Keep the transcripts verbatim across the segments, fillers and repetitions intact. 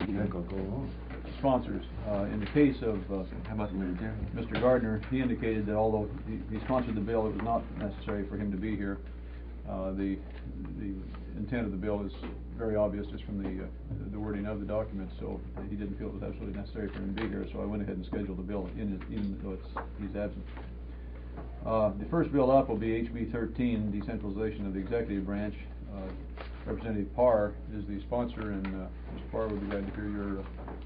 Yeah, go, go on. sponsors. Uh, in the case of uh, How about the libertarian? Mister Gardner, he indicated that although he, he sponsored the bill, it was not necessary for him to be here. Uh, the the intent of the bill is very obvious just from the uh, the wording of the document, so he didn't feel it was absolutely necessary for him to be here. So I went ahead and scheduled the bill, in his, even though it's he's absent. Uh, the first bill up will be H B thirteen, decentralization of the executive branch. Uh, Representative Parr is the sponsor, and uh, Mister Parr would be glad to hear your uh,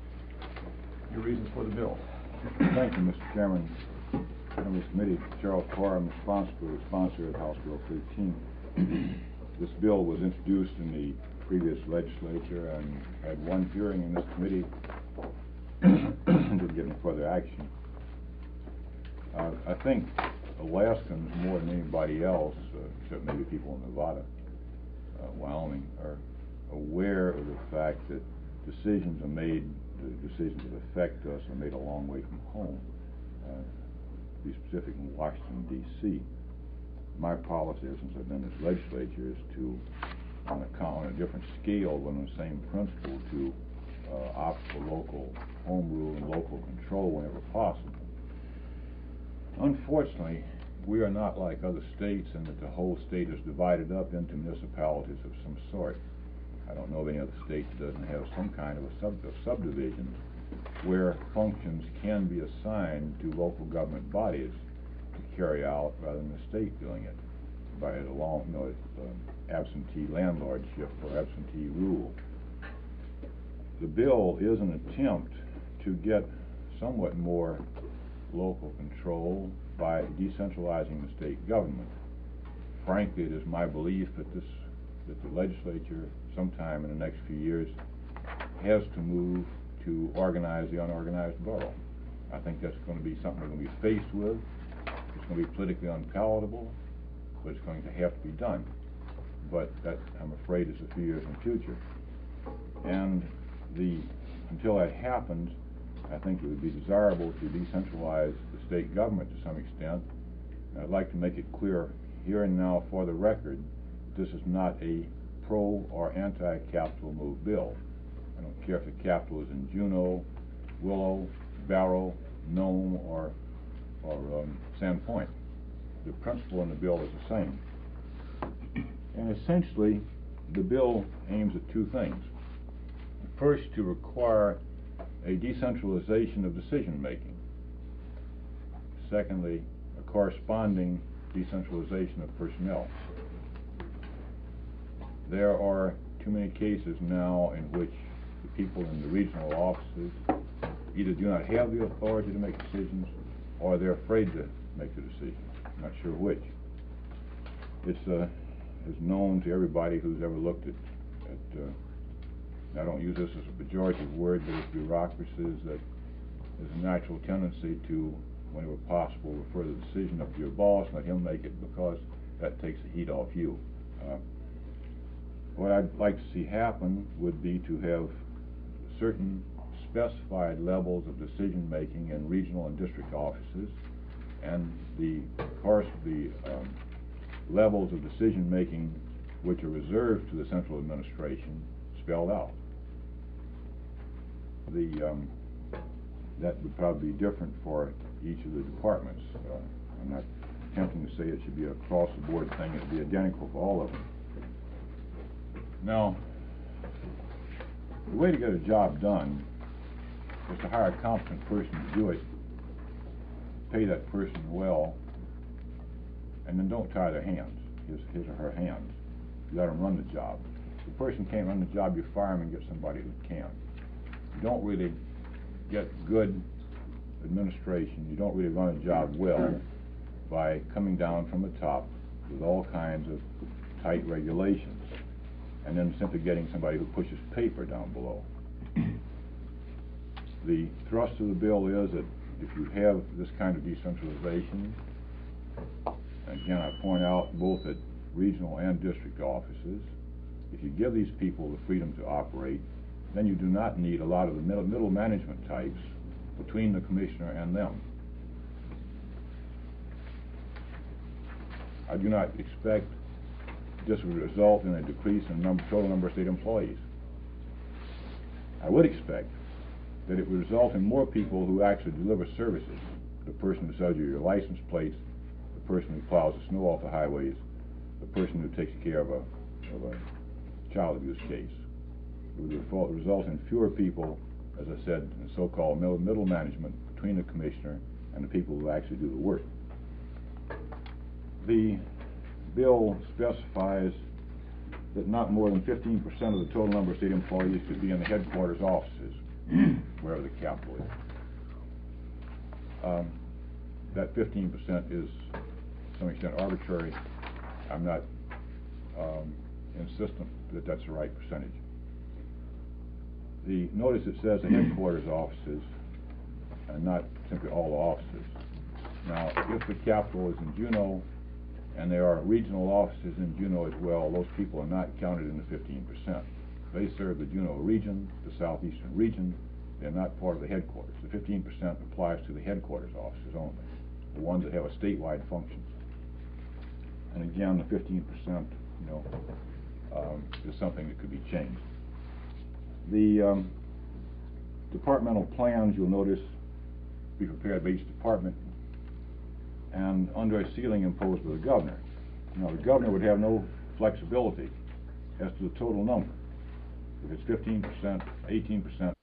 your reasons for the bill. Thank you, Mister Chairman. Members of the committee, Charles Parr, I'm responsible for the sponsor of House Bill thirteen. This bill was introduced in the previous legislature and had one hearing in this committee. Didn't get any further action. Uh, I think Alaskans, more than anybody else, uh, except maybe people in Nevada, uh, Wyoming, are aware of the fact that decisions are made, the decisions that affect us are made a long way from home, uh, to be specific in Washington, D C My policy ever since I've been in this legislature is to, on a, on a different scale, but on the same principle, to uh, opt for local home rule and local control whenever possible. Unfortunately, we are not like other states in that the whole state is divided up into municipalities of some sort. I don't know of any other state that doesn't have some kind of a sub of subdivision where functions can be assigned to local government bodies to carry out rather than the state doing it by a long, you know, uh, absentee landlordship or absentee rule. The bill is an attempt to get somewhat more local control by decentralizing the state government. Frankly, it is my belief that this that the legislature sometime in the next few years has to move to organize the unorganized borough. I think that's going to be something we're going to be faced with. It's going to be politically unpalatable, but it's going to have to be done. But that, I'm afraid, is a few years in the future. And the until that happens, I think it would be desirable to decentralize the state government to some extent. And I'd like to make it clear here and now for the record, this is not a pro or anti-capital move bill. I don't care if the capital is in Juneau, Willow, Barrow, Nome, or, or um, Sandpoint. The principle in the bill is the same. And essentially, the bill aims at two things. First, to require a decentralization of decision making. Secondly, a corresponding decentralization of personnel. There are too many cases now in which the people in the regional offices either do not have the authority to make decisions or they're afraid to make the decisions. I'm not sure which. It's uh, is known to everybody who's ever looked at, at uh, I don't use this as a pejorative word, but it's bureaucracies that there's a natural tendency to, whenever possible, refer the decision up to your boss, let him make it, because that takes the heat off you. Uh, what I'd like to see happen would be to have certain specified levels of decision making in regional and district offices, and the, of course, the um, levels of decision making which are reserved to the central administration spelled out. The um, that would probably be different for each of the departments. Uh, I'm not attempting to say it should be a across-the-board thing. It would be identical for all of them. Now, the way to get a job done is to hire a competent person to do it, pay that person well, and then don't tie their hands, his, his or her hands. You let them run the job. If the person can't run the job, you fire him and get somebody who can. You don't really get good administration, you don't really run a job well by coming down from the top with all kinds of tight regulations and then simply getting somebody who pushes paper down below. The thrust of the bill is that if you have this kind of decentralization, again I point out both at regional and district offices, if you give these people the freedom to operate, then you do not need a lot of the middle, middle management types between the commissioner and them. I do not expect this would result in a decrease in number, total number of state employees. I would expect that it would result in more people who actually deliver services. The person who sells you your license plates, the person who plows the snow off the highways, the person who takes care of a, of a child abuse case. It would refo- result in fewer people, as I said, in so-called middle, middle management between the commissioner and the people who actually do the work. The bill specifies that not more than fifteen percent of the total number of state employees could be in the headquarters offices, wherever the capital is. Um, that fifteen percent is to some extent arbitrary. I'm not um, insistent that that's the right percentage. The notice it says the headquarters offices and not simply all the offices. Now, if the capital is in Juneau and there are regional offices in Juneau as well, those people are not counted in the fifteen percent. They serve the Juneau region, the southeastern region. They're not part of the headquarters. The fifteen percent applies to the headquarters offices only, the ones that have a statewide function. And again, the fifteen percent, you know, um, is something that could be changed. The um, departmental plans, you'll notice, be prepared by each department and under a ceiling imposed by the governor. Now, the governor would have no flexibility as to the total number. If it's fifteen percent, eighteen percent,